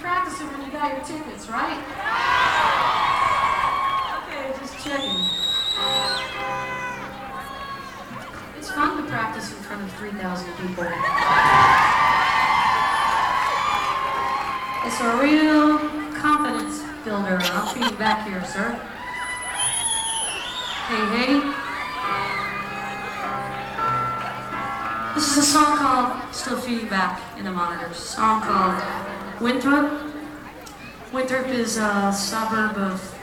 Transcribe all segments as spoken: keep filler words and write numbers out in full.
practicing when you got your tickets, right? Okay, just checking. It's fun to practice in front of three thousand people. It's a real confidence builder. I'll feed you back here, sir. Hey, hey. This is a song called Still Feeding Back in the Monitors. A song called Winthrop. Winthrop is a suburb of...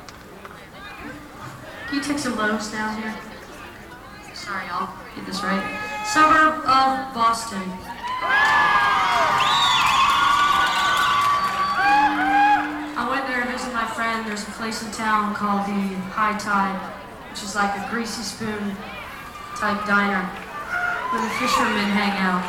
Can you take some lows down here? Sorry, I'll get this right. Suburb of Boston. I went there to visit my friend. There's a place in town called the High Tide, which is like a greasy spoon type diner where the fishermen hang out.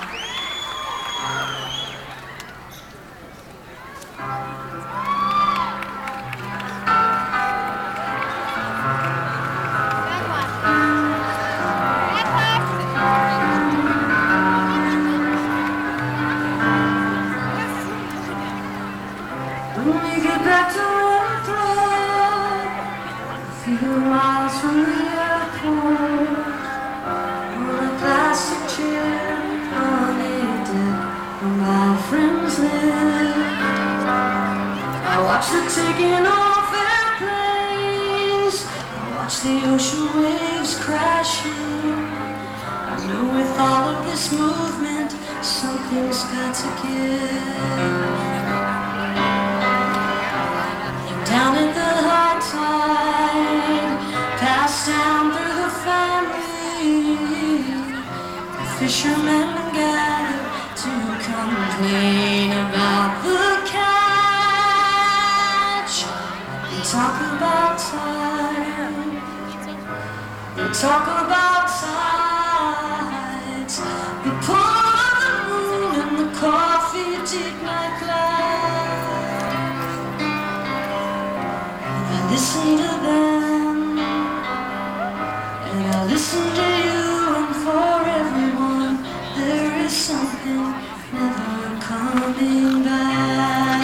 When we get back to Winthrop, a few miles from the airport, on a plastic chair, unaided, where my friends live. I watch the taking off airplanes, I watch the ocean waves crashing. I know with all of this movement, something's got to give. Down at the high tide, passed down through the family, the fishermen gathered to complain about the catch. They talk about time, they talk about tides, the pull of the moon and the coffee deep night clouds. Listen to them, and I listen to you, and for everyone there is something never coming back.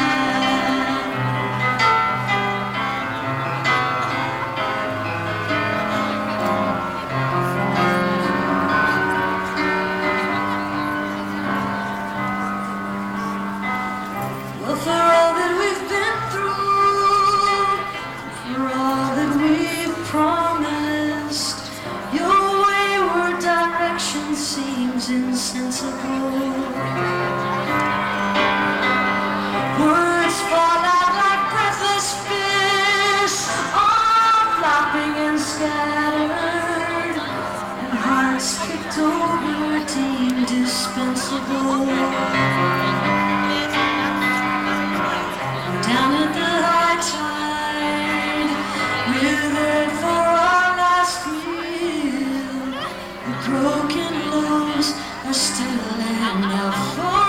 Well, for all that we've been through, for all that we've promised, your wayward direction seems insensible. Words fall out like breathless fish, all flopping and scattered, and hearts kicked over deemed dispensable. Down at the high tide, withered for our last meal, the broken loaves are still enough for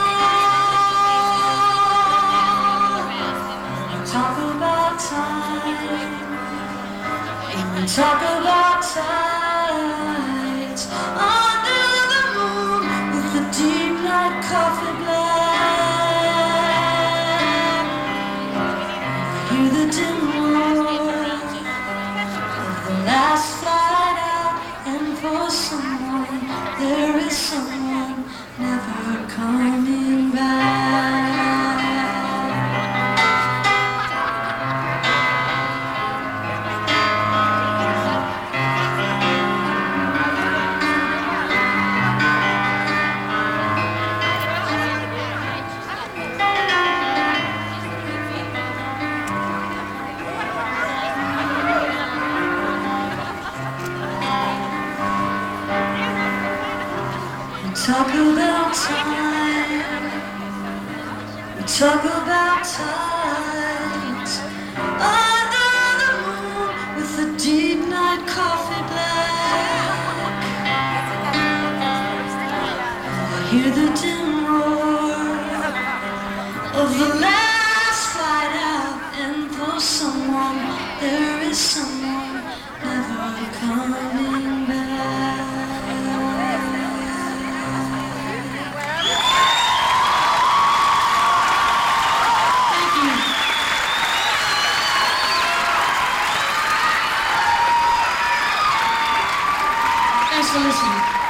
all. We talk about time, and we talk about tides, under the moon with the deep night coffee black. Hear the dim roar of the last flight out, and for someone, there is someone never coming back. Talk about time, we talk about tides, under the moon with the deep night coffee black. I hear the dim roar of the last flight out, and for someone, there is someone never coming back. for listening.